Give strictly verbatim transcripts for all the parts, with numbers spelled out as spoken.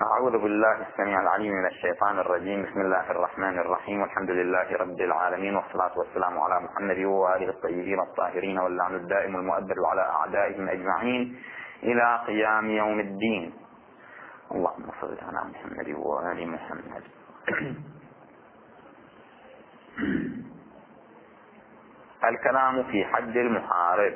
أعوذ بالله السميع العليم من الشيطان الرجيم. بسم الله الرحمن الرحيم، والحمد لله رب العالمين، والصلاة والسلام على محمد وآله الطيبين الطاهرين، واللعن الدائم المؤبد على أعدائهم أجمعين إلى قيام يوم الدين. اللهم صل على محمد وآل محمد. الكلام في حد المحارب.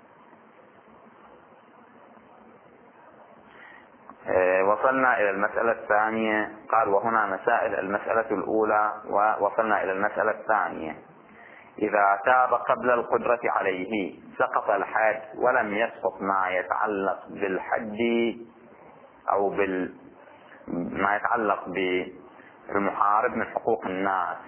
وصلنا إلى المسألة الثانية. قال وهنا مسائل. المسألة الأولى ووصلنا إلى المسألة الثانية: إذا تاب قبل القدرة عليه سقط الحد ولم يسقط ما يتعلق بالحد أو بال ما يتعلق بالمحارب من حقوق الناس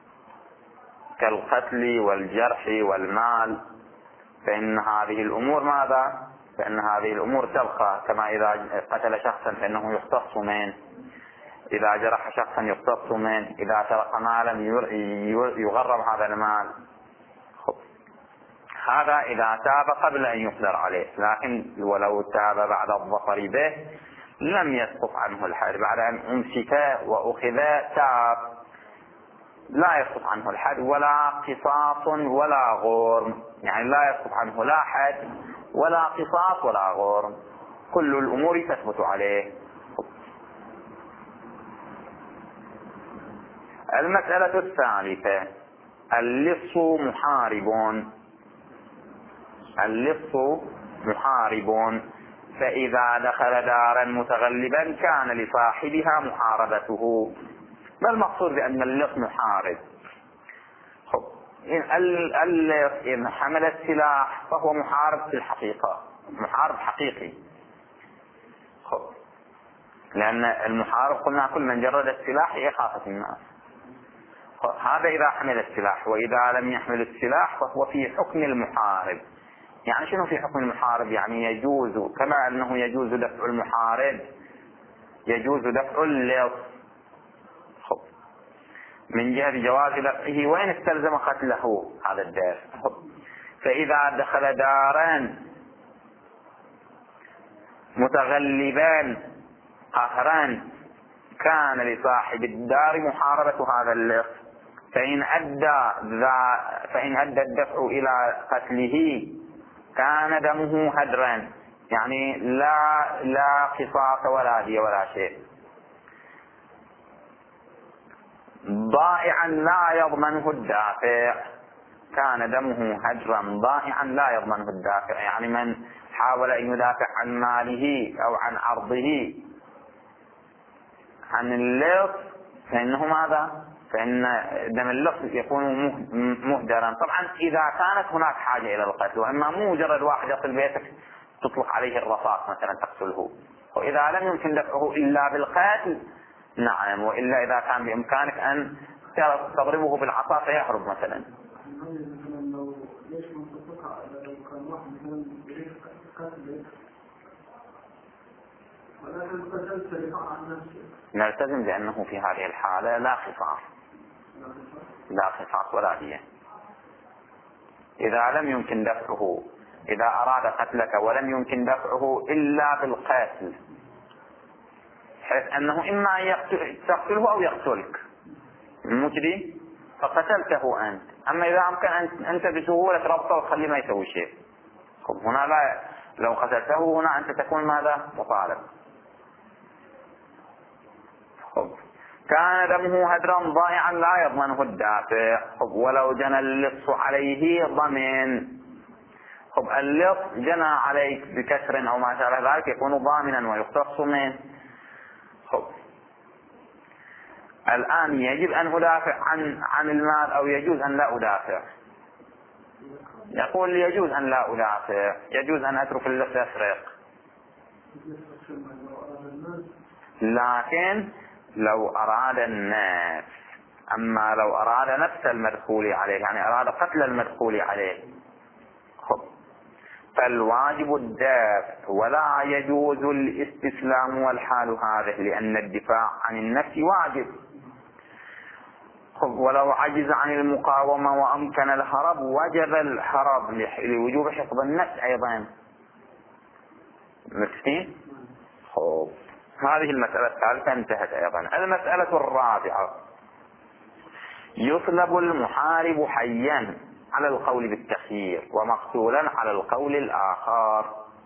كالقتل والجرح والمال، فإن هذه الأمور ماذا؟ فإن هذه الأمور تبقى، كما إذا قتل شخصا فإنه يقتص منه، إذا جرح شخصا يقتص منه، إذا سرق مالا يغرم هذا المال. هذا إذا تاب قبل أن يقدر عليه، لكن ولو تاب بعد الظفر به لم يسقط عنه الحد. بعد أن أمسك وأخذ تاب لا يسقط عنه الحد ولا قصاص ولا غرم، يعني لا يسقط عنه لا حد ولا قصاص ولا غرم، كل الأمور تثبت عليه. المسألة الثالثة: اللص محارب. اللص محارب، فإذا دخل دارا متغلبا كان لصاحبها محاربته. ما المقصود بأن اللص محارب؟ اللص إن حمل السلاح فهو محارب في الحقيقة، محارب حقيقي. لأن المحارب قلنا كل من جرد السلاح يخاف الناس. هذا إذا حمل السلاح، وإذا لم يحمل السلاح فهو في حكم المحارب. يعني شنو في حكم المحارب؟ يعني يجوز، كما أنه يجوز دفع المحارب يجوز دفع اللص من جهة جواز دفعه وإن استلزم قتله هذا الدافع. فإذا دخل دارا متغلبا قهرا كان لصاحب الدار محاربة هذا اللص، فإن أدى فإن أدى الدفع إلى قتله كان دمه هدرا، يعني لا لا قصاص ولا دية ولا شيء. ضائعا لا يضمنه الدافع، كان دمه هدرا ضائعا لا يضمنه الدافع، يعني من حاول أن يدافع عن ماله أو عن عرضه عن اللص فإنه ماذا؟ فإن دم اللص يكون مهدرا. طبعا إذا كانت هناك حاجة إلى القتل، وإما مو مجرد واحد يصل بيتك تطلق عليه الرصاص مثلا تقتله، وإذا لم يمكن دفعه إلا بالقتل نعم، وإلا إذا كان بإمكانك أن تضربه بالعصا فيهرب مثلا. نلتزم بأنه في هذه الحالة لا قصاص، لا قصاص ولا دية. إذا لم يمكن دفعه، إذا أراد قتلك ولم يمكن دفعه إلا بالقتل، حيث أنه إما تقتله أو يقتلك المجري فقتلته أنت، أما إذا أمكن أنت بسهولة ربطه وتخليه ما يسوي شيء، هنا لا، لو قتلته هنا أنت تكون ماذا؟ مطالب. كان دمه هدرا ضائعا لا يضمنه الدافع، ولو جنى اللص عليه ضمن. خب اللص جنى عليك بكسر أو ما شابه ذلك يكون ضامنا ويختص منه. خب الآن يجب أن أدافع عن عن المال أو يجوز أن لا أدافع؟ يقول يجوز أن لا أدافع، يجوز أن أترك اللص يسرق، لكن لو أراد النفس. أما لو أراد نفس المدخول عليه، يعني أراد قتل المدخول عليه، خب فالواجب الدافع ولا يجوز الاستسلام والحال هذه، لأن الدفاع عن النفس واجب. خب ولو عجز عن المقاومة وأمكن الهرب وجب الهرب لوجوب حفظ النفس أيضا. مكتين؟ خب هذه المسألة الثالثة انتهت أيضا. المسألة الرابعة: يصلب المحارب حيا على القول بالتخيير ومقتولا على القول الآخر.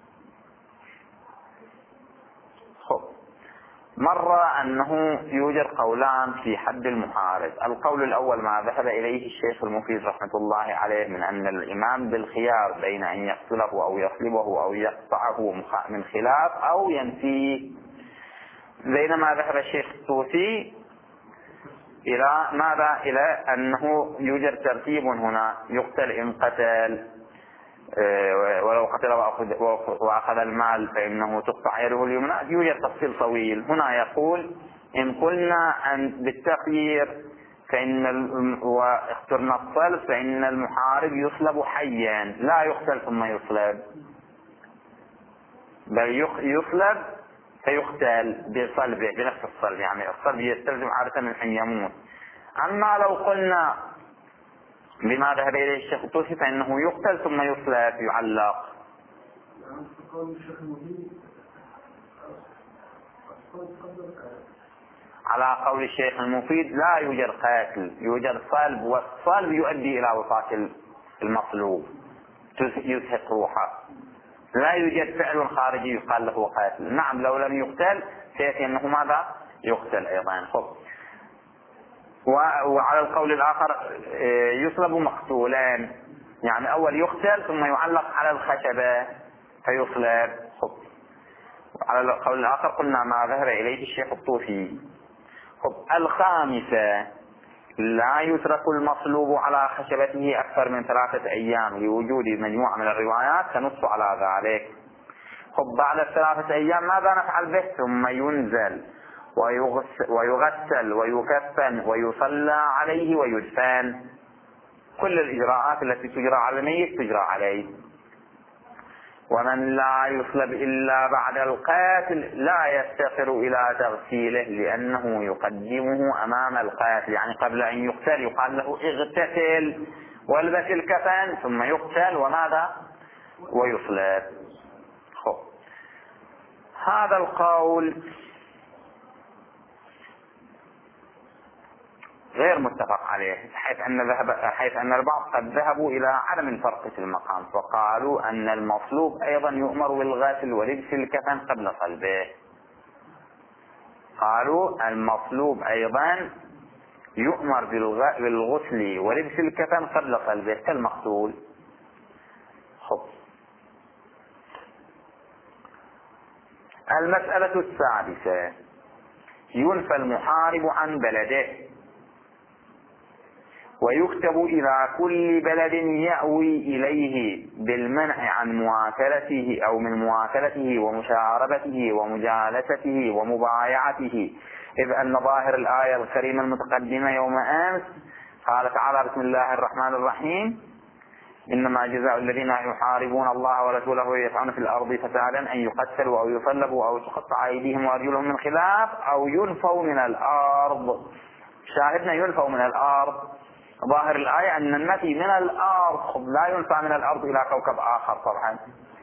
خب. مر أنه يوجد قولان في حد المحارب. القول الأول ما ذهب إليه الشيخ المفيد رحمة الله عليه من أن الإمام بالخيار بين أن يقتله أو يصلبه أو يقطعه من خلاف أو ينفيه، بينما ذهب الشيخ الطوسي إلى ماذا؟ إلى أنه يوجد ترتيب هنا: يقتل إن قتل، ولو قتل وأخذ المال فإنه تقطع يده اليمنى. يوجد تفصيل طويل هنا يقول: إن قلنا أن بالتخيير فإن واخترنا الصلب فإن المحارب يصلب حيا، لا يقتل ثم يصلب، بل يصلب فيقتل بصلبه بنفس الصلب، يعني الصلب يستلزم عادة من أن يموت. أما لو قلنا بما ذهب إليه الشيخ الطوسي فإنه يقتل ثم يصلب يعلق. على قول الشيخ المفيد لا يوجد قاتل، يوجد صلب، والصلب يؤدي إلى وفاة المصلوب، يزهق روحه. لا يوجد فعل خارجي يقال له قاتل. نعم لو لم يقتل سيأتي أنه ماذا؟ يقتل أيضا. خب. وعلى القول الآخر يصلب مقتولان، يعني أول يقتل ثم يعلق على الخشبة فيصلب. خب. على القول الآخر قلنا ما ذهب إليه الشيخ الطوسي. خب. الخامسة: لا يترك المصلوب على خشبته أكثر من ثلاثة أيام لوجود مجموعة من الروايات تنص على ذلك. خب. بعد الثلاثة أيام ماذا نفعل به؟ ثم ينزل ويغسل ويكفن ويصلى عليه ويدفن. كل الإجراءات التي تجرى على الميت تجرى عليه. ومن لا يصلب إلا بعد القاتل لا يفتقر إلى تغسيله لأنه يقدمه أمام القاتل، يعني قبل أن يقتل يقال له اغتسل والبس الكفن ثم يقتل وماذا؟ ويصلب. خب. هذا القول غير متفق عليه، حيث أن ذهب حيث أن البعض قد ذهبوا إلى عدم الفرق في المقام، فقالوا أن المصلوب أيضا يؤمر بالغسل ولبس الكفن قبل صلبه. قالوا المصلوب أيضا يؤمر بالغسل ولبس الكفن قبل صلبه كالمقتول. خب. المسألة السادسة: ينفى المحارب عن بلده ويكتب إلى كل بلد يأوي إليه بالمنع عن مواكلته أو من مواكلته ومشاربته ومجالسته ومبايعته، إذ أن ظاهر الآية الكريمة المتقدمة يوم أمس قال تعالى: بسم الله الرحمن الرحيم: إنما جزاء الذين يحاربون الله ورسوله ويسعون في الأرض فسادا أن يقتلوا أو يصلبوا أو تقطع أيديهم وأرجلهم من خلاف أو ينفوا من الأرض. شاهدنا ينفوا من الأرض، ظاهر الآية أن النفي من الأرض، لا ينفى من الأرض إلى كوكب آخر طبعا.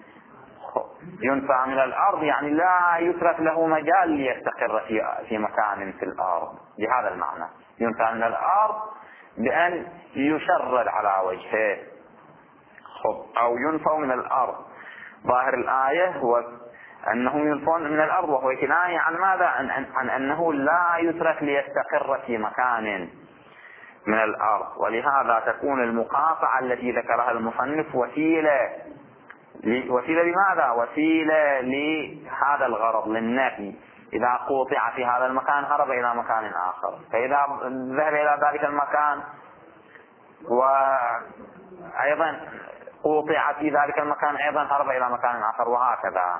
ينفى من الأرض يعني لا يترك له مجال ليستقر في في مكان في الأرض، بهذا المعنى. ينفى من الأرض بأن يشرد على وجهه. أو ينفوا من الأرض، ظاهر الآية هو أنه ينفون من الأرض، وهو كناية عن ماذا؟ عن, عن, عن أنه لا يترك ليستقر في مكان من الأرض. ولهذا تكون المقاطعة التي ذكرها المصنف وسيلة وسيلة لماذا؟ وسيلة لهذا الغرض، للنفي. إذا قوطع في هذا المكان هرب إلى مكان آخر، فإذا ذهب إلى ذلك المكان وأيضا قوطع في ذلك المكان أيضا هرب إلى مكان آخر، وهكذا.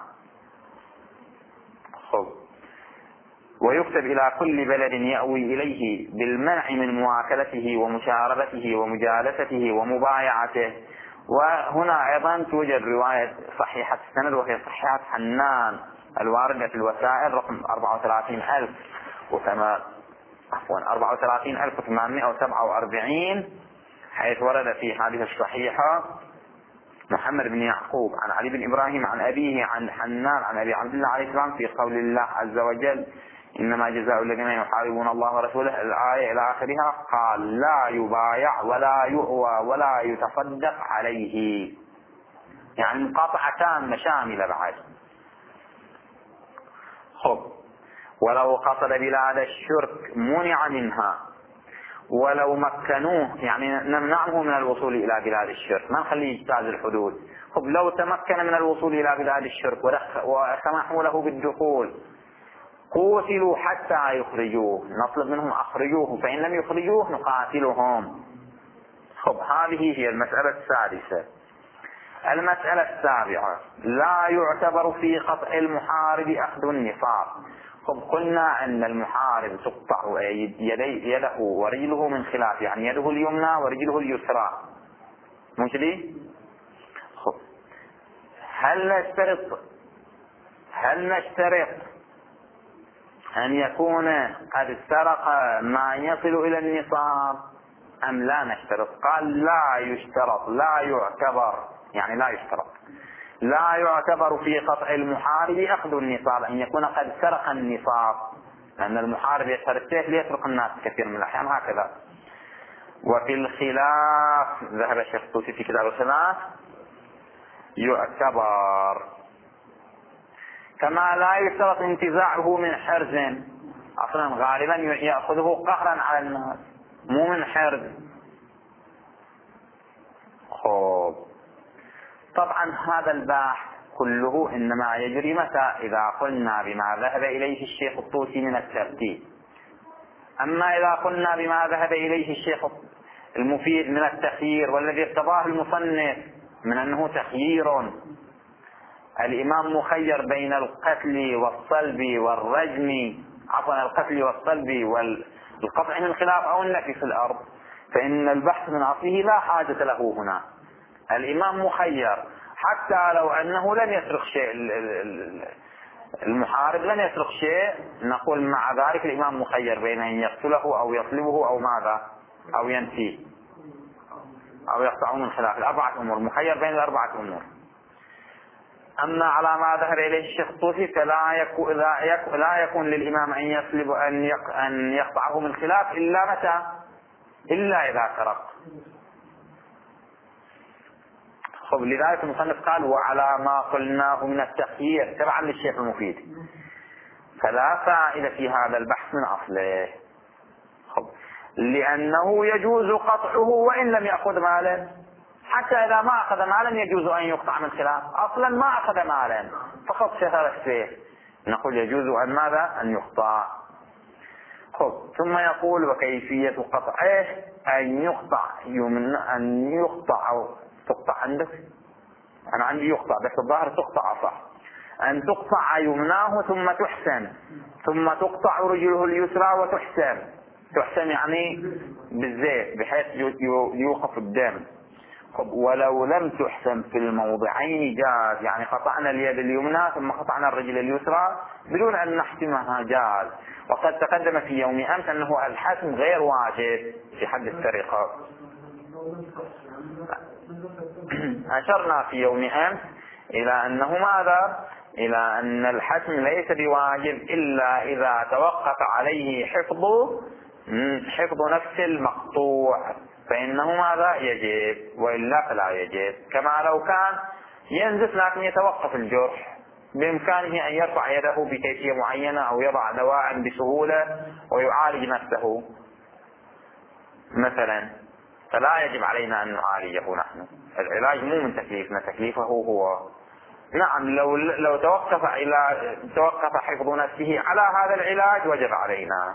خب. ويكتب إلى كل بلد يأوي إليه بالمنع من مواكلته ومشاربته ومجالسته ومبايعته. وهنا أيضا توجد رواية صحيحة السند وهي صحيحة حنان الواردة في الوسائل رقم أربعة وثلاثين ألف وثمان عفوا أربعة وثلاثين ألف وثمانمائة وسبعة وأربعين، حيث ورد في هذه الصحيحة محمد بن يعقوب عن علي بن إبراهيم عن أبيه عن حنان عن أبي عبد الله عليه السلام في قول الله عز وجل إنما جزاء الذين يحاربون الله ورسوله الآية إلى آخرها، قال لا يبايع ولا يؤوى ولا يتصدق عليه، يعني مقاطعة تامة شاملة بعد. خب ولو قصد بلاد الشرك منع منها، ولو مكنوه يعني نمنعه من الوصول إلى بلاد الشرك، ما نخليه يجتاز الحدود. خب لو تمكن من الوصول إلى بلاد الشرك وسمحوا له بالدخول قوتلوا حتى يخرجوه، نطلب منهم أخرجوه، فإن لم يخرجوه نقاتلهم. خب هذه هي المسألة السادسة. المسألة السابعة لا يعتبر في قطع المحارب أخذ النصاب. خب قلنا أن المحارب تقطع يدي يده ورجله من خلاف، يعني يده اليمنى ورجله اليسرى، مش ليه؟ خب هل نشترط هل نشترط أن يكون قد سرق ما يصل إلى النصاب أم لا نشترط؟ قال لا يشترط، لا يعتبر، يعني لا يشترط، لا يعتبر في قطع المحارب أخذ النصاب أن يكون قد سرق النصاب، لأن المحارب يشتري السيف ليسرق الناس كثير من الأحيان هكذا. وفي الخلاف ذهب الشيخ الطوسي في كتاب الخلاف يعتبر، كما لا يشترط انتزاعه من حرز، أصلا غالبا يأخذه قهرا على الناس مو من حرز. خب طبعا هذا البحث كله إنما يجري متى؟ إذا قلنا بما ذهب إليه الشيخ الطوسي من الترتيب. أما إذا قلنا بما ذهب إليه الشيخ المفيد من التخيير، والذي ارتضاه المصنف من أنه تخيير، الإمام مخير بين القتل والصلب والرجم، عفوا القتل والصلب والقطع من الخلاف أو النفي في الأرض، فإن البحث من أصله لا حاجة له هنا. الإمام مخير حتى لو أنه لم يسرق شيء، المحارب لم يسرق شيء، نقول مع ذلك الإمام مخير بين أن يقتله أو يصلبه أو ماذا أو ينفيه أو يقطعه من خلاف الأربعة أمور، مخير بين الأربعة أمور. أما على ما ذهب إليه الشيخ الطوسي فلا يكون لا يكون, لا يكون للإمام أن يصلب أن أن يقطعه من خلاف إلا متى؟ إلا إذا سرق. خب لذلك المصنف قال وعلى ما قلناه من التخيير تبعا للشيخ المفيد، فلا فائدة في هذا البحث من أصله. خب لأنه يجوز قطعه وإن لم يأخذ مالا، حتى إذا ما أخذ مالا يجوز أن يقطع من خلاف، أصلا ما أخذ مالا فقط شثر السيف، نقول يجوز أن ماذا؟ أن يقطع. خب ثم يقول وكيفية قطعه أن يقطع يمن أن يقطع أو تقطع عندك، أنا عندي يقطع بس الظاهر تقطع صح، أن تقطع يمناه ثم تحسن، ثم تقطع رجله اليسرى وتحسن، تحسن يعني بالزيت بحيث يوقف الدم. ولو لم تحسن في الموضعين جاز، يعني قطعنا اليد اليمنى ثم قطعنا الرجل اليسرى بدون أن نحسمها جاز. وقد تقدم في يوم أمس أنه الحسم غير واجب في حد السرقة. أشرنا في يوم أمس إلى أنه ماذا؟ إلى أن الحسم ليس بواجب إلا إذا توقف عليه حفظ حفظ نفس المقطوع، فإنه ماذا؟ يجب، وإلا فلا يجب. كما لو كان ينزف لكن يتوقف الجرح، بإمكانه أن يرفع يده بكيفية معينة أو يضع دواء بسهولة ويعالج نفسه مثلا، فلا يجب علينا أن نعالجه نحن. العلاج مو من تكليفنا، تكليفه هو. نعم لو لو توقف إلى توقف حفظ نفسه على هذا العلاج وجب علينا.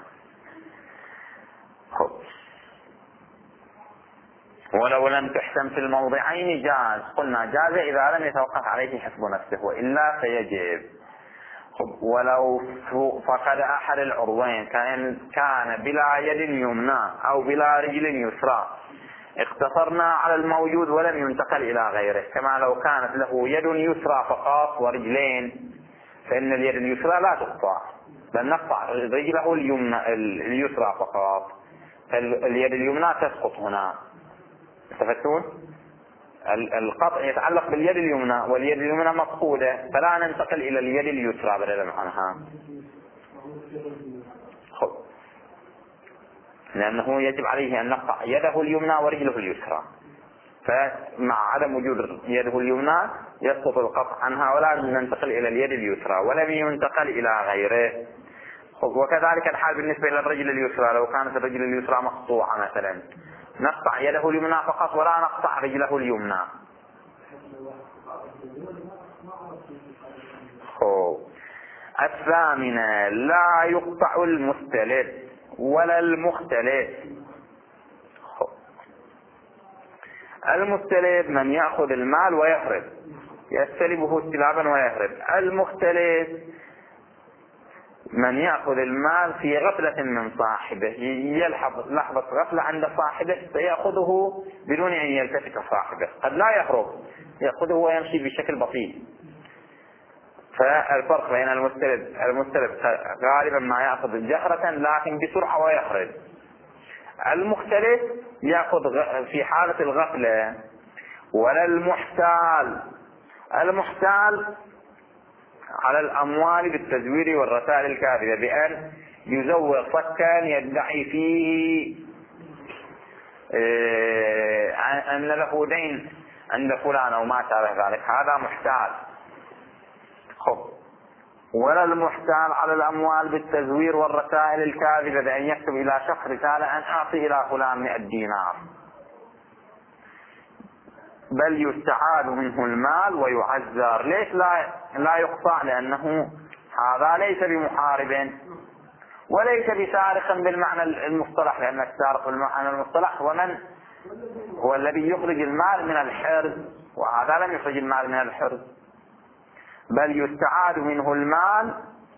ولو لم تحسن في الموضعين جاز، قلنا جاز إذا لم يتوقف عليه حفظ نفسه، وإلا فيجب. ولو فقد أحد العضوين كان كان بلا يد يمنى أو بلا رجل يسرى اقتصرنا على الموجود ولم ينتقل إلى غيره، كما لو كانت له يد يسرى فقط ورجلين، فإن اليد اليسرى لا تقطع، بل نقطع رجله اليمنى اليسرى فقط، فاليد اليمنى تسقط هنا. استفدتون؟ القطع يتعلق باليد اليمنى واليد اليمنى مفقودة، فلا ننتقل إلى اليد اليسرى بدلا عنها. خب. لأنه يجب عليه أن نقطع يده اليمنى ورجله اليسرى، فمع عدم وجود يده اليمنى يسقط القطع عنها ولا ننتقل إلى اليد اليسرى ولم ينتقل إلى غيره. وكذلك الحال بالنسبة إلى الرجل اليسرى، لو كانت الرجل اليسرى مقطوعة مثلا نقطع يده اليمنى فقط ولا نقطع رجله اليمنى. الثامنة لا يقطع المستلب ولا المختلف. المستلب من يأخذ المال ويهرب، يستلبه استلابا ويهرب. المختلف من يأخذ المال في غفلة من صاحبه، يلحظ لحظة غفلة عند صاحبه فيأخذه بدون أن يلتفت صاحبه، قد لا يهرب، يأخذه ويمشي بشكل بطيء. فالفرق بين المستلب المستلب غالبا ما يأخذ جهرة لكن بسرعة ويهرب. المختلف يأخذ في حالة الغفلة. ولا المحتال، المحتال على الأموال بالتزوير والرسائل الكاذبة، بأن يزور صكا يدعي فيه أن له دين عند فلان أو ما شابه ذلك، هذا محتال. خب. ولا المحتال على الأموال بالتزوير والرسائل الكاذبة، بأن يكتب إلى شخص رسالة أن أعطي إلى فلان مئة دينار، بل يستعاد منه المال ويعزر. ليش لا لا يقطع؟ لأنه هذا ليس بمحارب وليس بسارق بالمعنى المصطلح، لأن السارق بالمعنى المصطلح هو من هو الذي يخرج المال من الحرز، وهذا لم يخرج المال من الحرز، بل يستعاد منه المال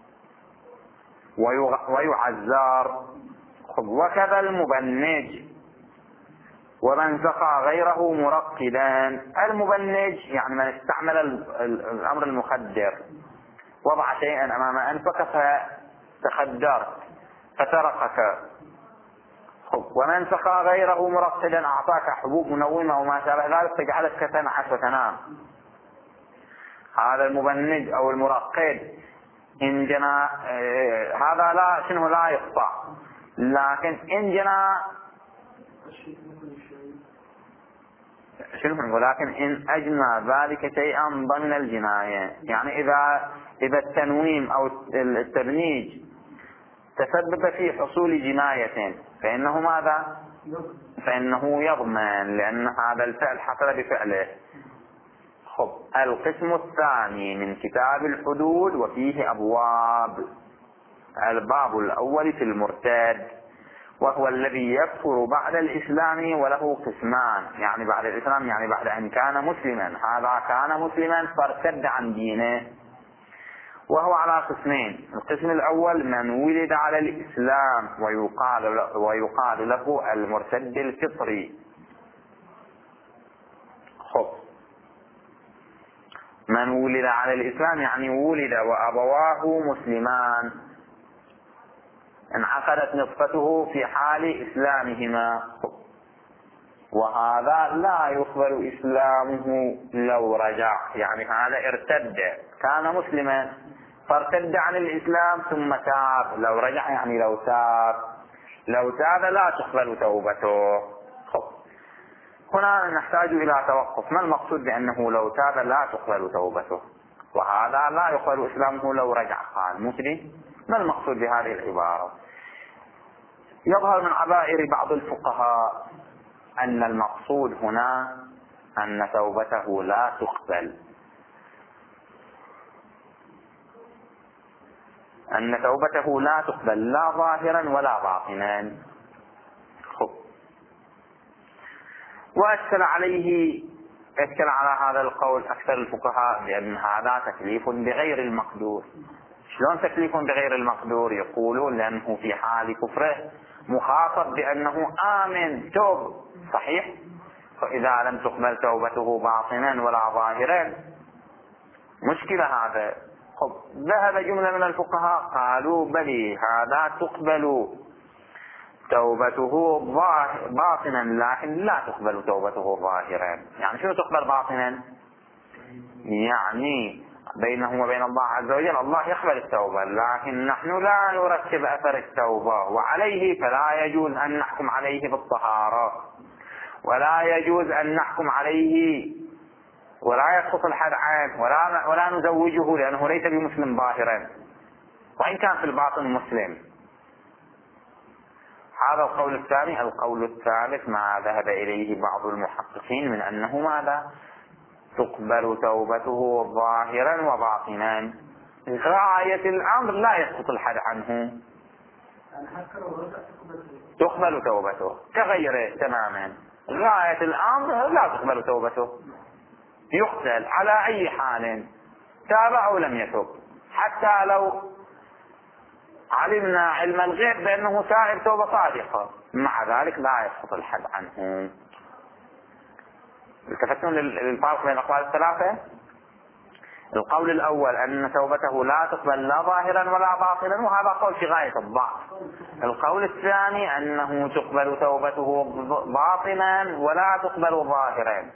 ويعزر. وكذا المبنج ومن سقى غيره مرقدا. المبنج يعني من استعمل الأمر المخدر، وضع شيئا أمام أنفك فتخدرت فترقك. ومن سقى غيره مرقدا أعطاك حبوب منومة وما شابه ذلك فجعلتك تنعس وتنام. هذا المبنج أو المرقد إن جنى آه هذا لا شنو لا يقطع، لكن إن جنى شنو ولكن إن أجنى ذلك شيئا ضمن الجناية، يعني إذا إذا التنويم أو التبنيج تسبب في حصول جناية فإنه ماذا؟ فإنه يضمن، لأن هذا الفعل حصل بفعله. خب. القسم الثاني من كتاب الحدود وفيه أبواب. الباب الأول في المرتد، وهو الذي يكفر بعد الإسلام، وله قسمان، يعني بعد الإسلام يعني بعد أن كان مسلما، هذا كان مسلما فارتد عن دينه، وهو على قسمين. القسم الأول من ولد على الإسلام ويقال له, ويقال له المرتد الفطري. خب. من ولد على الإسلام يعني ولد وأبواه مسلمان، انعقدت نطفته في حال إسلامهما، وهذا لا يقبل إسلامه لو رجع، يعني هذا ارتد، كان مسلما فارتد عن الإسلام ثم تاب، لو رجع يعني لو تاب لو تاب لا تقبل توبته. هنا نحتاج إلى توقف، ما المقصود بأنه لو تاب لا تقبل توبته، وهذا لا يقبل إسلامه لو رجع قال مسلم؟ ما المقصود بهذه العبارة؟ يظهر من عبائر بعض الفقهاء أن المقصود هنا أن توبته لا تقبل، أن توبته لا تقبل لا ظاهرا ولا باطنا. وأشكل عليه أشكل على هذا القول أكثر الفقهاء بأن هذا تكليف بغير المقدور. شلون تكليف بغير المقدور؟ يقولون لأنه في حال كفره مخاطب بأنه آمن توب صحيح، فإذا لم تقبل توبته باطنا ولا ظاهرا مشكلة هذا. ذهب جملة من الفقهاء قالوا بلي هذا تقبل، توبته باطنا لكن لا تقبل توبته ظاهرا. يعني شنو تقبل باطنا؟ يعني بينه وبين الله عز وجل الله يقبل التوبة، لكن نحن لا نرتب أثر التوبة، وعليه فلا يجوز أن نحكم عليه بالطهارة، ولا يجوز أن نحكم عليه، ولا يسقط الحد عنه، ولا, ولا نزوجه لأنه ليس بمسلم ظاهرا وإن كان في الباطن مسلم. هذا القول الثاني. القول الثالث ما ذهب إليه بعض المحققين من أنه ماذا؟ تقبل توبته ظاهرا وباطنا، غاية الأمر لا يسقط الحد عنه، تقبل توبته كغيره تماما. غاية الأمر لا تقبل توبته، يقتل على أي حال تاب أو لم يتب، حتى لو علمنا علم الغيب بأنه تائب توبة صادقة، مع ذلك لا يسقط الحد عنه. التفتون للفرق بين الأقوال الثلاثة. القول الأول أن توبته لا تقبل لا ظاهرا ولا باطنا، وهذا قول في غاية الضعف. القول الثاني أنه تقبل توبته باطنا ولا تقبل ظاهرا.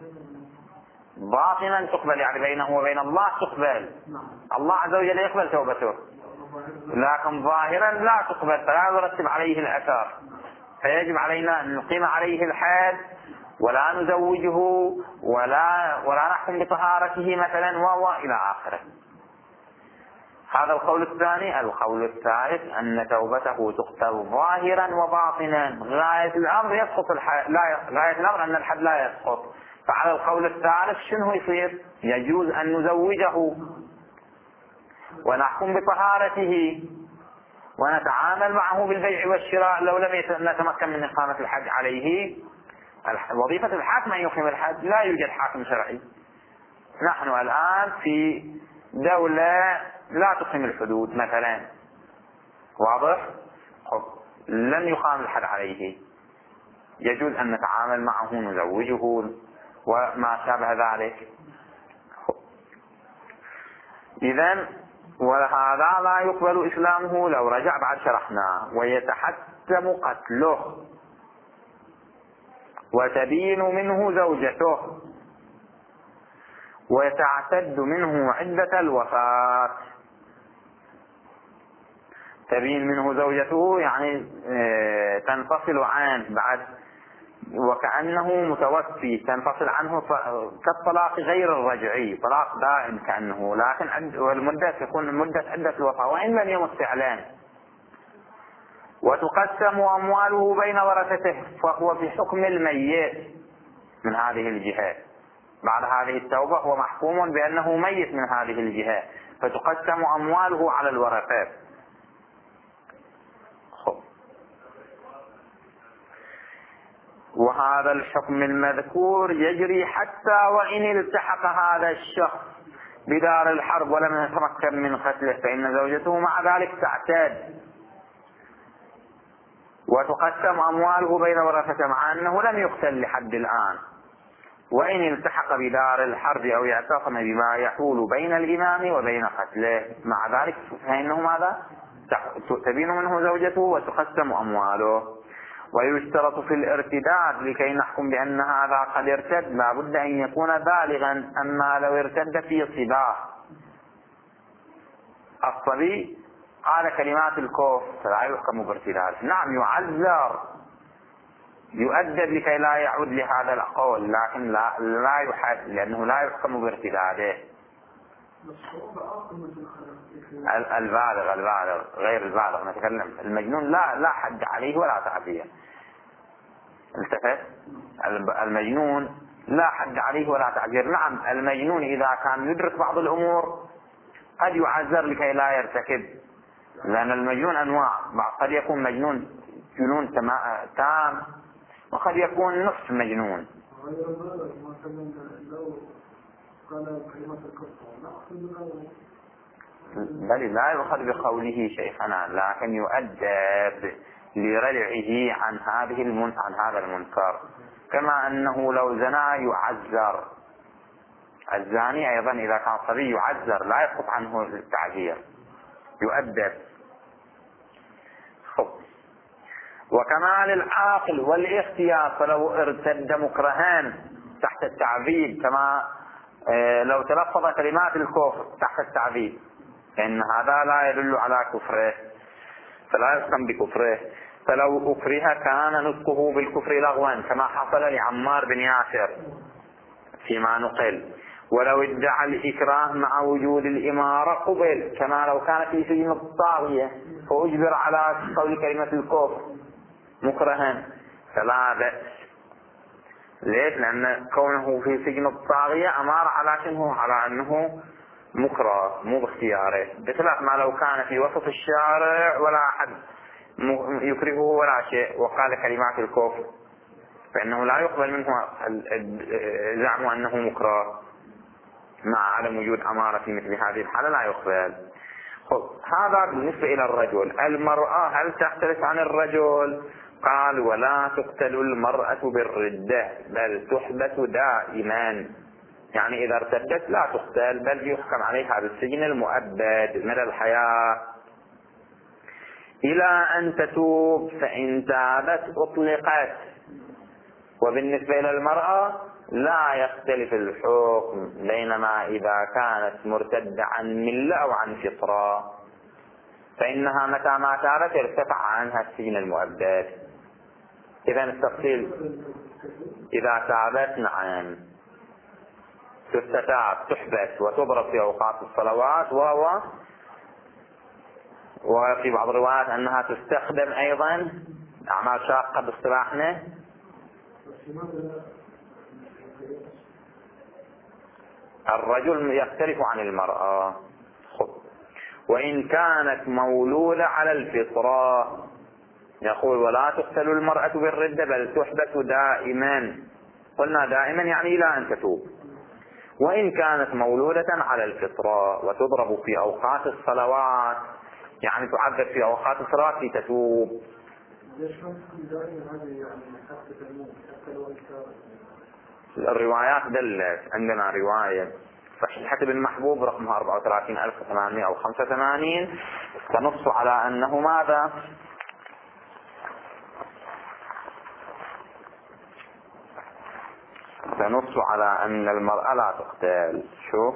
باطنا تقبل يعني بينه وبين الله تقبل، الله عز وجل يقبل توبته، لكن ظاهرا لا تقبل، فلا نرتب عليه الأثر، فيجب علينا أن نقيم عليه الحد ولا نزوجه ولا ولا نحكم بطهارته مثلا و إلى آخره. هذا القول الثاني. القول الثالث أن توبته تقبل ظاهرا وباطنا، غاية الأمر يسقط الحد، لا غاية الأمر أن الحد لا يسقط. فعلى القول الثالث شنو يصير؟ يجوز أن نزوجه ونحكم بطهارته ونتعامل معه بالبيع والشراء لو لم نتمكن من إقامة الحد عليه. وظيفة الحاكم أن يقيم الحد، لا يوجد حاكم شرعي. نحن الآن في دولة لا تقيم الحدود مثلا، واضح؟ لن يقام الحد عليه، يجوز أن نتعامل معه نزوجه وما شابه ذلك. إذن وهذا لا يقبل إسلامه لو رجع بعد شرحناه، ويتحتم قتله وتبين منه زوجته ويتعتد منه عدة الوفاة. تبين منه زوجته يعني تنفصل عنه بعد، وكأنه متوفي، تنفصل عنه كالطلاق غير الرجعي، طلاق دائم كأنه، لكن والمدة تكون مدة عدة الوفاة وإن لم يمت فعلا. وتقسم أمواله بين ورثته، فهو في حكم الميت من هذه الجهة، بعد هذه التوبة هو محكوم بأنه ميت من هذه الجهة، فتقسم أمواله على الورثات. وهذا الحكم المذكور يجري حتى وإن التحق هذا الشخص بدار الحرب ولم يتمكن من قتله، فإن زوجته مع ذلك تعتاد. وتقسم أمواله بين ورثته مع أنه لم يقتل لحد الآن، وإن التحق بدار الحرب أو يعتصم بما يحول بين الإمام وبين قتله مع ذلك فإنه ماذا؟ تبين منه زوجته وتقسم أمواله. ويشترط في الارتداد لكي نحكم بأن هذا قد ارتد لا بد أن يكون بالغا، أما لو ارتد في صباه الصبي قال كلمات الكفر فلا يحكم بارتداده. نعم يعذر يؤدب لكي لا يعود لهذا القول، لكن لا, لا يحد لأنه لا يحكم بارتداده. البالغ البالغ غير البالغ نتكلم، المجنون لا لا حد عليه ولا تعزية. التفت؟ المجنون لا حد عليه ولا تعزير. نعم المجنون إذا كان يدرك بعض الأمور قد يعذر لكي لا يرتكب، لأن المجنون أنواع، قد يكون مجنون جنون تام وقد يكون نصف مجنون. بل لا يؤخذ بقوله شيخنا، لكن يؤدب لردعه عن هذه المن... عن هذا المنكر، كما أنه لو زنى يعذر. الزاني أيضا إذا كان صبي يعذر لا يسقط عنه التعذير، يؤدب. وكمال العقل والاختيار، فلو ارتد مكرها تحت التعذيب كما لو تلفظ كلمات الكفر تحت التعذيب، فإن هذا لا يدل على كفره فلا يحكم بكفره. فلو أكره كان نطقه بالكفر لغوا كما حصل لعمار بن ياسر فيما نقل. ولو ادعى الإكراه مع وجود الإمارة قبل، كما لو كان في سجن الطاغية فأجبر على قول كلمة الكفر مكرها فلا بأس. ليش؟ لأن كونه في سجن الطاغية أمار على شنه؟ على أنه مكره مو باختياره، بخلاف ما لو كان في وسط الشارع ولا أحد يكرهه ولا شيء وقال كلمات الكفر فإنه لا يقبل منه زعم أنه مكره مع عدم وجود أمارة في مثل هذه الحالة لا يقبل. هذا بالنسبة إلى الرجل. المرأة هل تختلف عن الرجل؟ قال ولا تقتل المرأة بالردة بل تحبس دائما، يعني إذا ارتدت لا تقتل بل يحكم عليها بالسجن المؤبد مدى الحياة إلى أن تتوب، فإن تابت أطلقت. وبالنسبة إلى المرأة لا يختلف الحكم، بينما إذا كانت مرتدة عن ملة أو عن فطرة فإنها متى ما تابت ارتفع عنها السجن المؤبد. إذا التفصيل إذا تابت نعم تستتاب تحبس وتضرب في أوقات الصلوات، وهو وفي بعض الروايات أنها تستخدم أيضا أعمال شاقة باصطلاحنا. الرجل يختلف عن المرأة. وإن كانت مولودة على الفطرة يقول ولا تقتل المرأة بالردة بل تحبس دائما، قلنا دائما يعني إلى أن تتوب. وإن كانت مولودة على الفطرة وتضرب في أوقات الصلوات يعني تعذب في أوقات الصلوات لتتوب. الروايات دلت، عندنا رواية صحيحة بن محبوب رقمها أربعة وثلاثين ألف وثمانمائة أو خمسة وثمانين تنص على أنه ماذا؟ تنص على أن المرأة لا تقتل. شوف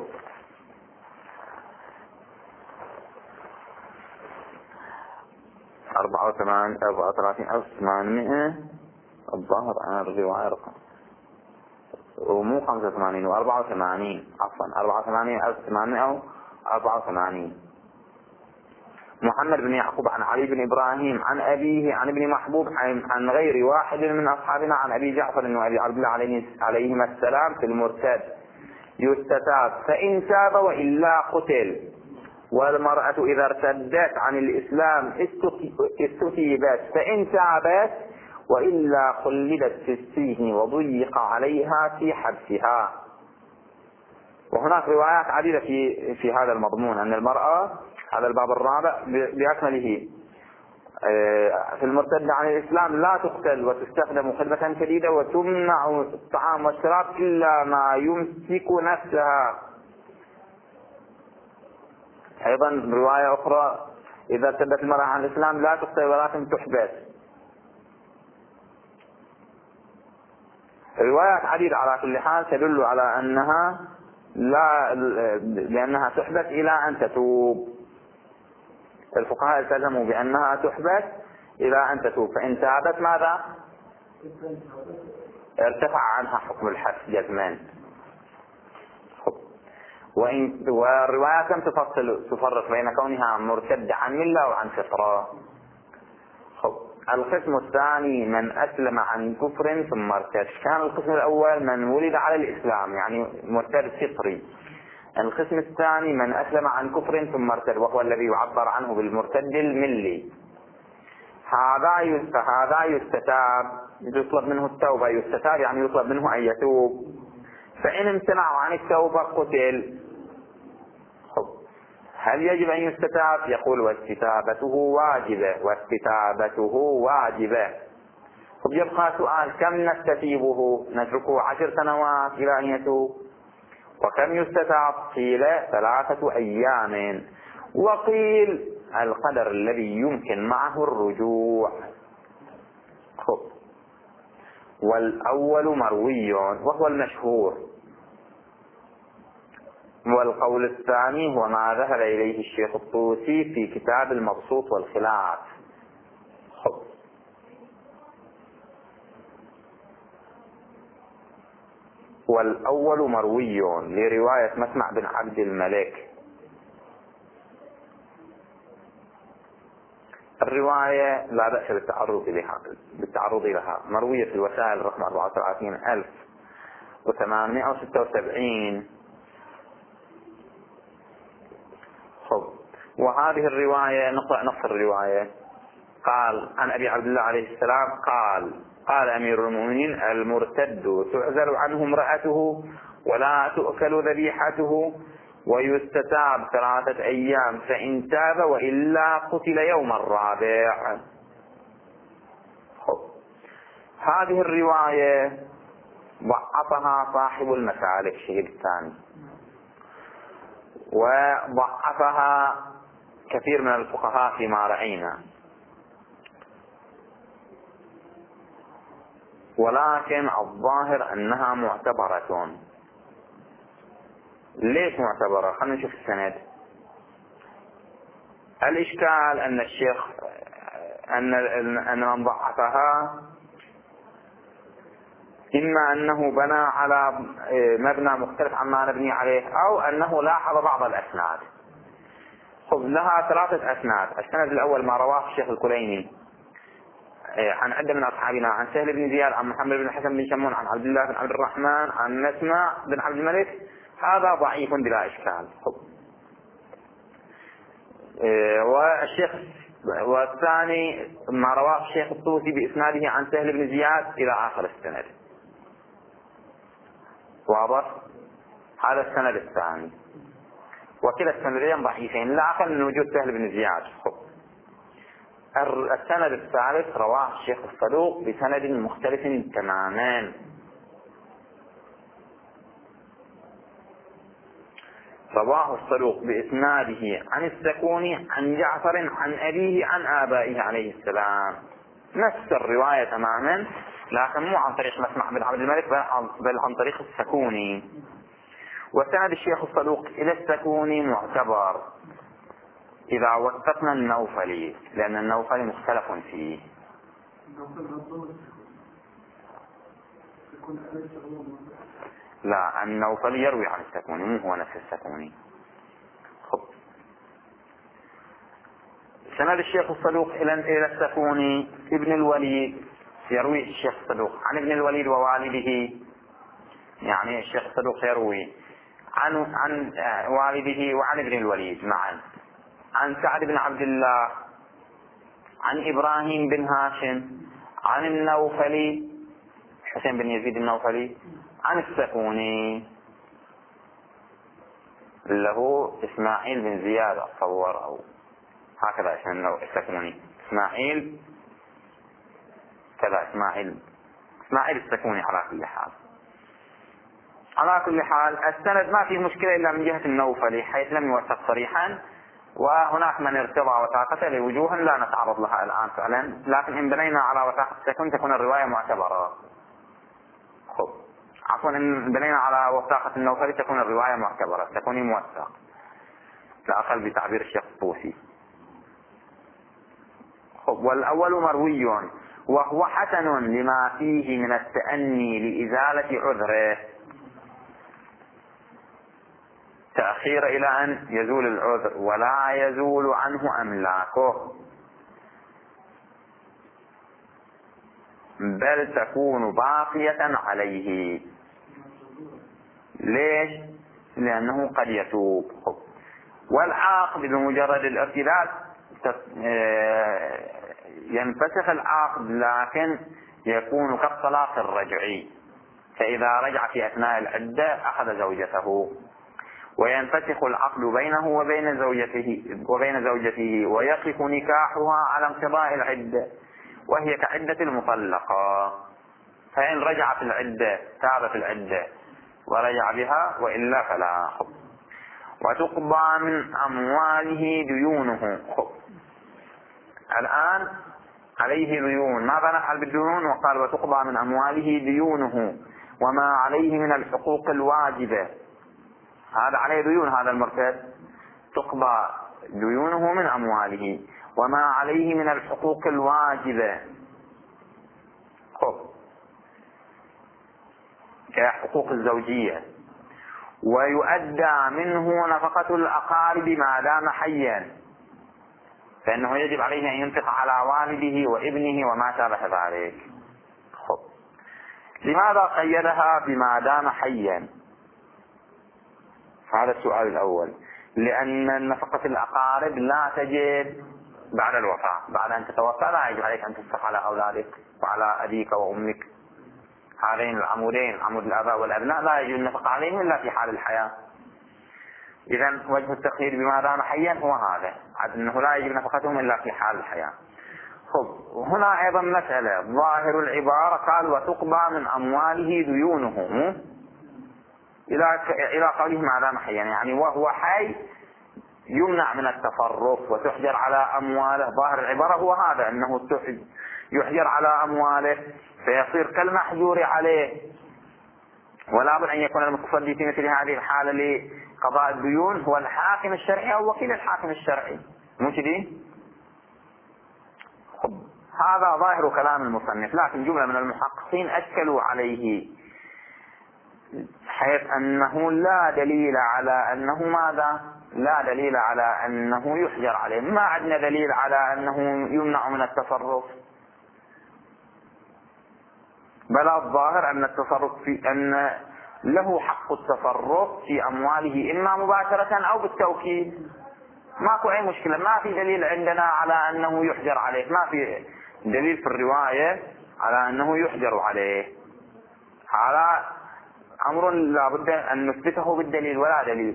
أربعة وثلاثين ألف وثمانمائة الظاهر عن الرواية رقم ومو خمسة وثمانين وأربعة وثمانين عفوا أربعة وثمانين ألف وثمانمائة وأربعة وثمانين. محمد بن يعقوب عن علي بن إبراهيم عن أبيه عن ابن محبوب عن غير واحد من أصحابنا عن أبي جعفر وأبي عبد الله عليهما السلام في المرتد يستتاب فإن تاب وإلا قتل. والمرأة إذا ارتدت عن الإسلام استتيبت فإن تابت وإلا خلدت في السجن وضيق عليها في حبسها. وهناك روايات عديدة في في هذا المضمون أن المرأة هذا الباب الرابع بأكمله في المرتد عن الإسلام لا تقتل وتستخدم خدمة شديدة وتمنع الطعام والشراب إلا ما يمسك نفسها. أيضا رواية أخرى إذا ارتدت المرأة عن الإسلام لا تقتل ولكن تحبس. روايات عديدة على كل حال تدل على أنها لا لأنها تحبس إلى أن تتوب. الفقهاء التزموا بأنها تحبس إلى أن تتوب، فإن تابت ماذا؟ ارتفع عنها حكم الحبس جزمان. وإن والروايات لم تفصل تفرق بين كونها مرتدة عن ملة وعن فطرة. القسم الثاني من أسلم عن كفر ثم ارتد. كان القسم الأول من ولد على الإسلام يعني مرتد فطري. القسم الثاني من أسلم عن كفر ثم ارتد وهو الذي يعبر عنه بالمرتد الملي. هذا هذا يستتاب يطلب منه التوبة، يستتاب يعني يطلب منه أن يتوب. فإن امتنع عن التوبة قتل. هل يجب أن يستتاب؟ يقول واستتابته واجبة واستتابته واجبة. يبقى سؤال كم نستتيبه؟ نتركه عشر سنوات إلى أن يتوب؟ وكم يستتاب؟ قيل ثلاثة أيام، وقيل القدر الذي يمكن معه الرجوع. خب. والأول مروي وهو المشهور، والقول الثاني هو ما ذهب إليه الشيخ الطوسي في كتاب المبسوط والخلاف. خب. والأول مروي لرواية مسمع بن عبد الملك. الرواية لا بأس بالتعرض لها بالتعرض لها مروية في الوسائل رقم أربعة وثلاثين ألف وثمانمائة وستة وسبعين. خب. وهذه الرواية نقرأ نص الرواية. قال عن أبي عبد الله عليه السلام قال: قال أمير المؤمنين: المرتد تعزل عنه امرأته ولا تؤكل ذبيحته ويستتاب ثلاثة أيام، فإن تاب وإلا قتل يوم الرابع. خب. هذه الرواية ضعفها صاحب المسالك الشهيد الثاني، وضعفها كثير من الفقهاء فيما رأينا، ولكن الظاهر أنها معتبرة. ليش معتبرة؟ خلينا نشوف السند. الإشكال أن الشيخ أن أن من ضعفها إما أنه بنى على مبنى مختلف عما نبني عليه، أو أنه لاحظ بعض الأسناد. خب. لها ثلاثة أسناد. السند الأول ما رواه الشيخ الكليني عن عدة من أصحابنا، عن سهل بن زياد، عن محمد بن حسن بن شمون، عن عبد الله بن عبد الرحمن، عن مسمع بن عبد الملك. هذا ضعيف بلا إشكال. والشيخ والثاني ما رواه الشيخ الطوسي بإسناده عن سهل بن زياد إلى آخر السند. واضح؟ هذا السند الثاني. وكلا السندين ضعيفين لا أقل من وجود سهل بن زياد. السند الثالث رواه الشيخ الصدوق بسند مختلف تماما. رواه الصدوق بإسناده عن السكوني عن جعفر عن أبيه عن آبائه عليه السلام، نفس الرواية تماما، لكن مو عن طريق مسمع بن عبد الملك بل عن طريق السكوني. وسند الشيخ الصدوق إلى السكوني معتبر إذا وثقنا النوفلي، لأن النوفلي مختلف فيه. لا، النوفلي يروي عن السكوني، مو هو نفس السكوني. خب. سند الشيخ الصدوق إلى السكوني ابن الوليد، يروي الشيخ الصدوق عن ابن الوليد ووالده، يعني الشيخ الصدوق يروي عن عن والده وعن ابن الوليد معا، عن سعد بن عبد الله، عن إبراهيم بن هاشم، عن النوفلي حسين بن يزيد النوفلي، عن السكوني له إسماعيل بن زياد أتصور، أو هكذا اسمه السكوني، إسماعيل كذا، إسماعيل إسماعيل السكوني. على كل حال على كل حال السند ما فيه مشكلة إلا من جهة النوفلي حيث لم يوثق صريحا، وهناك من ارتضى وثاقته لوجوه لا نتعرض لها الآن فعلا، لكن إن بنينا على وثاقة السكون تكون الرواية معتبرة. خب. عفوا، إن بنينا على وثاقة النوفلي تكون الرواية معتبرة، تكون موثق لا أقل بتعبير الشيخ الطوسي. خب. والأول مروي وهو حسن لما فيه من التأني لإزالة عذره، تأخير إلى أن يزول العذر ولا يزول عنه أملاكه، بل تكون باقية عليه. ليش؟ لأنه قد يتوب. والعاقد بمجرد الارتداد ينفسخ العقد، لكن يكون كالطلاق الرجعي، فإذا رجع في أثناء العدة أخذ زوجته، وينفسخ العقد بينه وبين زوجته وبين زوجته ويقف نكاحها على انقضاء العدة، وهي كعدة المطلقة، فإن رجع في العدة تاب في العدة ورجع بها، وإلا فلا. وتقضى من أمواله ديونه. الآن عليه ديون، ماذا نفعل بالديون؟ وقال وتقضى من أمواله ديونه وما عليه من الحقوق الواجبة. هذا عليه ديون، هذا المرتد تقضى ديونه من أمواله وما عليه من الحقوق الواجبة، كحقوق الزوجية، ويؤدى منه نفقة الأقارب ما دام حيا، فإنه يجب عليه أن ينفق على والده وابنه وما شابه ذلك. لماذا قيدها بما دام حيا؟ هذا السؤال الأول. لأن نفقة الأقارب لا تجب بعد الوفاة، بعد أن تتوفى لا يجب عليك أن تنفق على أولادك وعلى أبيك وأمك، هذين العمودين، عمود الآباء والأبناء، لا يجب النفقة عليهم إلا في حال الحياة. إذا وجه التقييد بما دام حيا هو هذا، أنه لا يجب نفقتهم إلا في حال الحياة. خب، هنا أيضا مسألة، ظاهر العبارة قال وتقضى من أمواله ديونه إلى إلى قوله ما دام حيا، يعني وهو حي يمنع من التصرف وتحجر على أمواله. ظاهر العبارة هو هذا، أنه يحجر على أمواله فيصير كالمحجور عليه، ولا بد أن يكون المتصدي في مثل هذه الحالة لقضاء الديون هو الحاكم الشرعي أو وكيل الحاكم الشرعي، مو كذي؟ هذا ظاهر كلام المصنف، لكن جملة من المحققين أشكلوا عليه حيث أنه لا دليل على أنه ماذا؟ لا دليل على أنه يحجر عليه، ما عندنا دليل على أنه يمنع من التصرف، بل الظاهر أن التصرف في أن له حق التصرف في أمواله إما مباشرة أو بالتوكيد، ماكو أي مشكلة، ما في دليل عندنا على أنه يحجر عليه، ما في دليل في الرواية على أنه يحجر عليه. هذا أمر لا بد أن نثبته بالدليل ولا دليل.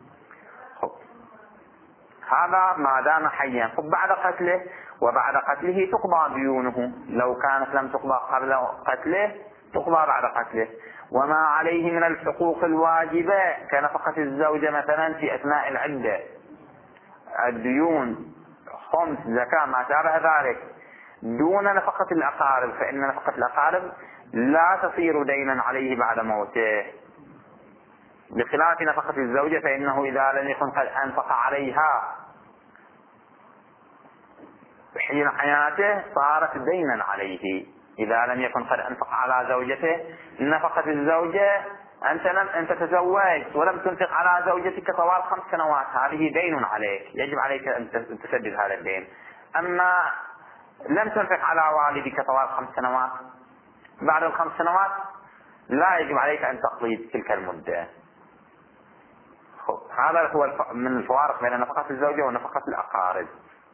هذا ما دام حيا. بعد قتله، وبعد قتله تقضى ديونه، لو كانت لم تقضى قبل قتله تقضى بعد قتله. وما عليه من الحقوق الواجبة كنفقة الزوجة مثلا في أثناء العدة، الديون خمس، زكاة، ما شابه ذلك، دون نفقة الأقارب، فإن نفقة الأقارب لا تصير دينا عليه بعد موته، بخلاف نفقة الزوجة فإنه إذا لم يكن قد أنفق عليها حين حياته صارت دينا عليه. إذا لم يكن قد أنفق على زوجته، نفقة الزوجة أنت لم أنت تزوجت ولم تنفق على زوجتك طوال خمس سنوات، هذه دين عليك، يجب عليك أن تسدد هذا الدين. أما لم تنفق على والدك طوال خمس سنوات، بعد الخمس سنوات لا يجب عليك أن تقضي تلك المدة. هذا هو من الفوارق بين نفقة الزوجة ونفقة الأقارب.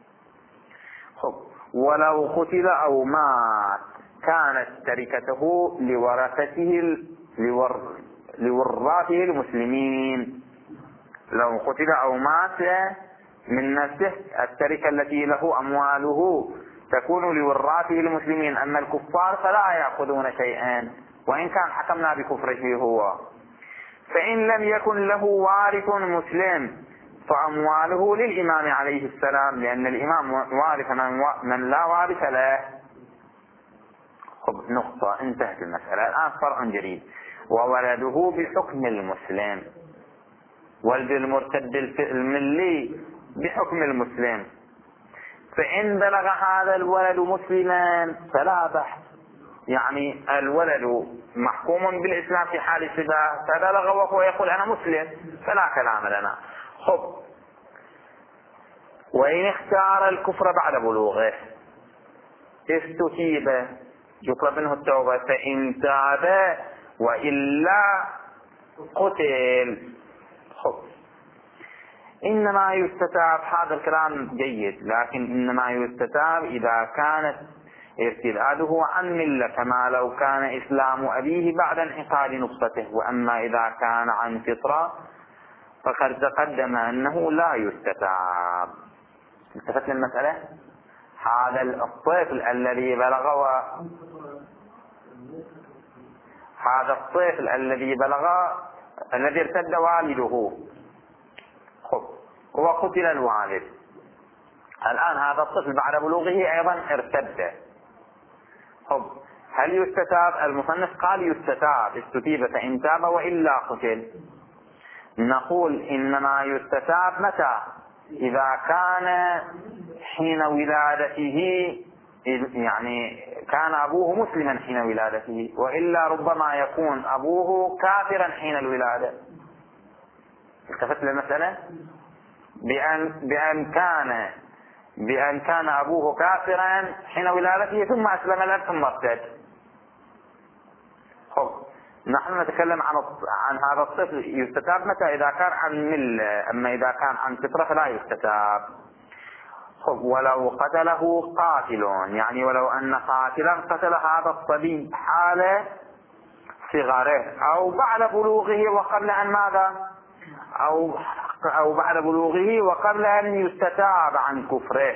ولو قتل أو مات كانت تركته لورثته لور لوراثه المسلمين. لو قتل أو مات من نفسه، التركة التي له أمواله تكون لوراثه المسلمين، أما الكفار فلا يأخذون شيئا وإن كان حكمنا بكفره هو. فإن لم يكن له وارث مسلم فأمواله للإمام عليه السلام، لأن الإمام وارث من, و... من لا وارث له. خب، نقطة، انتهت المسألة. الآن فرع جديد، وولده بحكم المسلم، ولد المرتد الملي بحكم المسلم. فإن بلغ هذا الولد مسلما فلا بحث، يعني الولد محكوم بالإسلام في حال الشبه، فبلغ وهو يقول أنا مسلم فلا كلام لنا. خب، وإن اختار الكفر بعد بلوغه استتيب، يطلب منه التوبة، فإن تاب وإلا قتل. خب، إنما يستتاب، هذا الكلام جيد، لكن إنما يستتاب إذا كانت ارتداده عن ملة، كما لو كان إسلام أبيه بعد انعقاد نطفته. وأما إذا كان عن فطرة فقد تقدم أنه لا يستتاب. التفت للمسألة. هذا الطفل الذي بلغ و... هذا الطفل الذي بلغ الذي ارتد والده، خب، وقتل الوالد، الآن هذا الطفل بعد بلوغه أيضا ارتد. طب هل يستتاب؟ المصنف قال يستتاب، استتيب فإن تاب وإلا قتل. نقول إنما يستتاب متى؟ إذا كان حين ولادته، يعني كان أبوه مسلما حين ولادته، وإلا ربما يكون أبوه كافرا حين الولادة. التفت للمسألة؟ بأن, بأن كان بأن كان أبوه كافرا حين ولادته ثم أسلم الأب ثم ارتد. خب نحن نتكلم عن عن هذا الطفل يستتاب متى؟ إذا كان عن ملة، أما إذا كان عن فطرة فلا يستتاب. خب ولو قتله قاتل، يعني ولو أن قاتلا قتل هذا الصبي حال صغره أو بعد بلوغه وقبل أن ماذا؟ أو أو بعد بلوغه وقبل أن يستتاب عن كفره،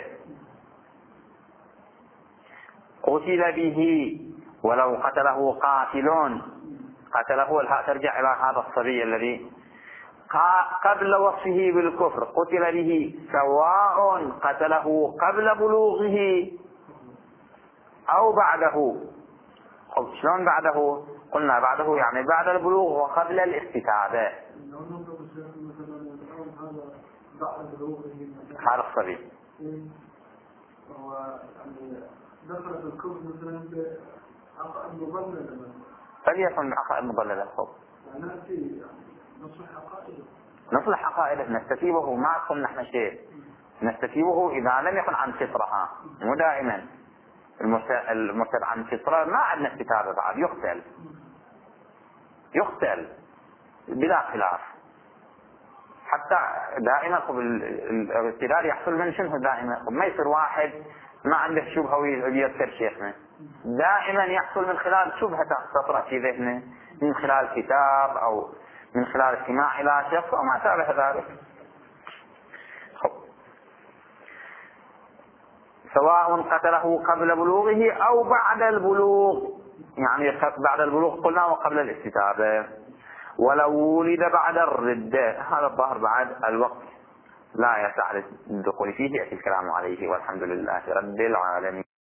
قتل به. ولو قتله قاتل، قتله الهاء ترجع إلى هذا الصبي الذي قبل وصفه بالكفر، قتل به سواء قتله قبل بلوغه أو بعده. طب شلون بعده؟ قلنا بعده يعني بعد البلوغ وقبل الاستتابة. هذا الصبي دخل في الكفر مثلا بعقائد مضللة، فليكن بعقائد مضللة. نأتي نصلح عقائده، نصلح عقائده، نستتيبه. ما قلنا نحن شيء، نستتيبه إذا لم يكن عن فطرها. مو دائما المرتد عن فطرة ما عندنا استتابة بعد، يقتل يقتل بلا خلاف. حتى دائما الارتداد يحصل من شنو؟ دائما ما يصير واحد ما عنده شبهة ويذكر شيخنا، دائما يحصل من خلال شبهة تطرأ في ذهنه، من خلال كتاب أو من خلال استماع إلى شخص أو ما شابه ذلك. سواء قتله قبل بلوغه أو بعد البلوغ، يعني بعد البلوغ قلنا وقبل الاستتابة. ولو ولد بعد الردة، هذا الظاهر بعد الوقت لا يسع للدخول فيه، يأتي الكلام عليه. والحمد لله رب العالمين.